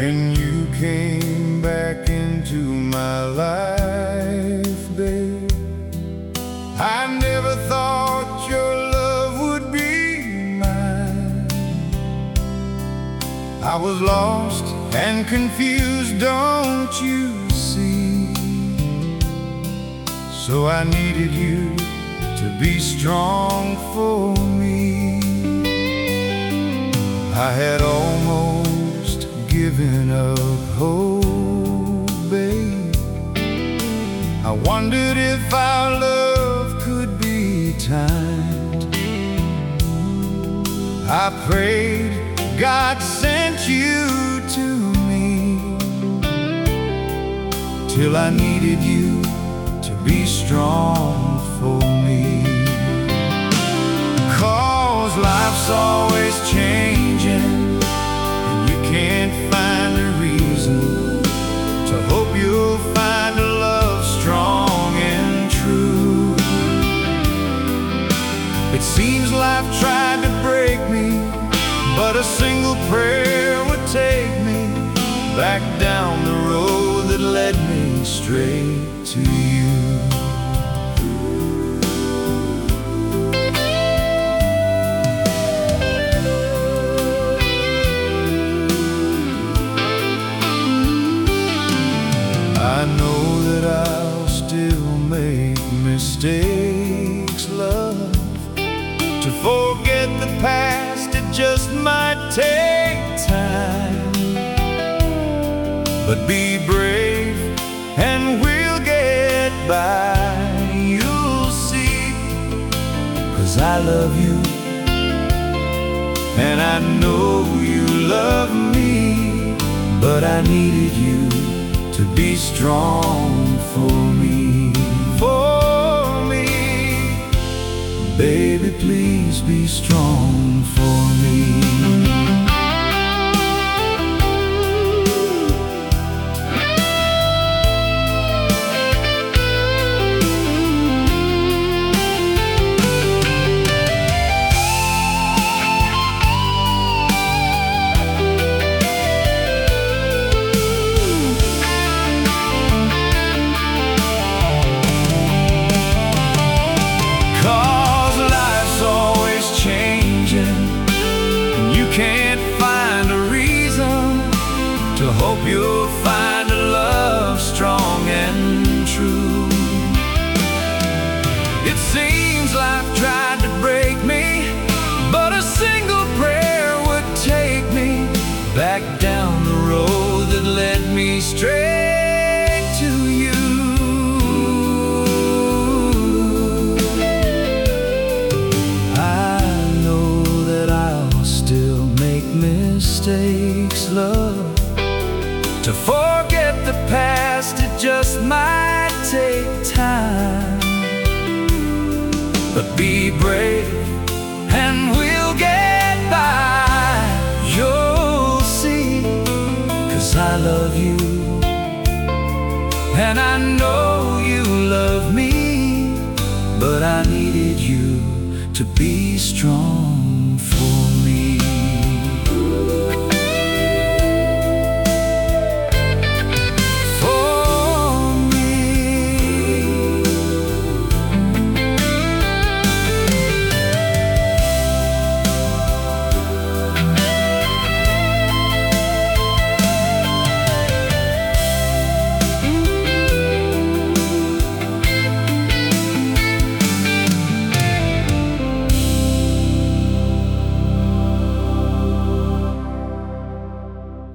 When you came back into my life, babe, I never thought your love would be mine. I was lost and confused, don't you see? So I needed you to be strong for me. I had almost given up hope, babe. I wondered if our love could be timed. I prayed God sent you to me, till I needed you to be strong for me. 'Cause life's always changing, and you can't find a reason to hope you'll find a love strong and true. It seems life tried to break me, but a single prayer would take me back down the road that led me straight to you. I know that I'll still make mistakes, love. To forget the past, it just might take time. But be brave and we'll get by. You'll see, 'cause I love you, and I know you love me. But I needed you to be strong for me, for me. Baby, please be strong for me. Can't find a reason to hope you'll find a love strong and true. It seems life tried to break me, but a single prayer would take me back down the road that led me straight to you. Mistakes, love. To forget the past, it just might take time. But be brave and we'll get by. You'll see, 'cause I love you, and I know you love me. But I needed you to be strong